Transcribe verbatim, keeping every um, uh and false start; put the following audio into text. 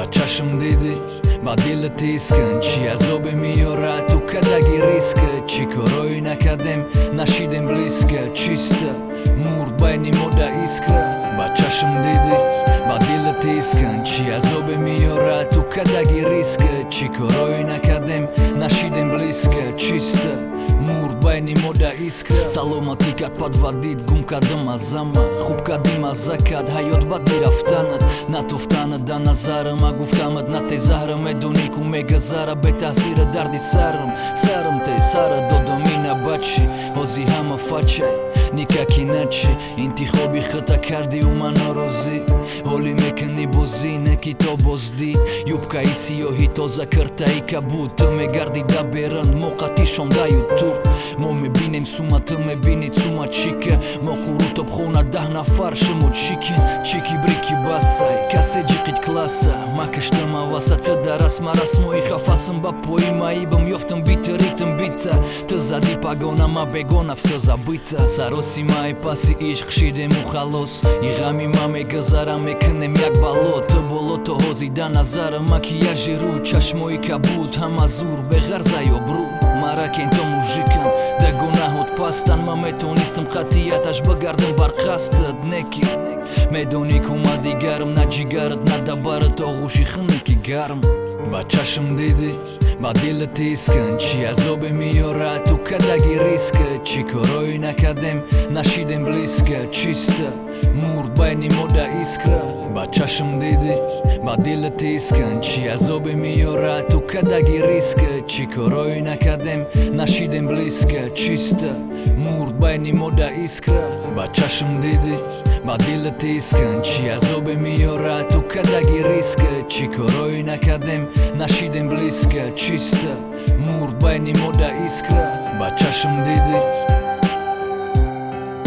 Ба чашм дидӣ, ба дилат искан чӣ азобе меёрад ту кадаги риска чӣ корое накардем нашидем близко чиста мурд байни мода искра ба чашм дидӣ, ба дилат искан чӣ азобе меёрад ту кадаги риска чӣ корое накардем нашидем близко чиста мурд байни мода искра саломатӣ кард подводид гум кардам аз ама хуб кардӣ мазза кард ҳаёт баъди рафтанат натофтанат дар назарам а гуфтамат на те заҳрам медонӣ ку мегазара бетаъсира дарди сарам сарам те сара додам ина бачи ҳози ҳама фачай никак иначе интихоби хата кардиу ман норозӣ ҳолӣ мекунӣ бозӣ не китоб боздид юбкаи сиёҳи тоза киртаи кабуд ту мегардӣ даберанд мо қатӣ шондаю ту мо мебинем сума ту мебинӣ сума чика мо қурутобхона даҳ нафар шумо чикен чики брики басай касе ҷиқит класса ма киштам аваса ту дар расма расмои хафасам ба пои маибам ёфтам бита ритм бита ту зади пагона ма бегона всё забита сароси маи паси ишқ шидему халос и ғами ма мегазарам мекунем як бало ту боло то ҳози да назара макияжи рӯ чашмои кабуд ҳама зур беғарза ёбрӯ маракен то мужикан да гунаҳот пастан ма метонистам қатъияташ бигардам бар қасдат неки медонӣ ку ма дигарам на ҷигарат на дабарат оғӯши хунуки гарм ба чашм дидӣ, ба дилат искан чӣ азобе меёрад ту кадаги риска чӣ корое накардем нашидем близко чиста мурд байни мода искра ба чашм дидӣ, ба дилат искан чӣ азобе меёрад ту кадаги риска чӣ корое накардем нашидем близко чиста мурд байни мода искра ба чашм дидӣ, ба дилат искан чӣ азобе меёрад ту кадаги риска чӣ корое накардем нашидем близко чиста мурд байни мода искра ба чашм дидӣ.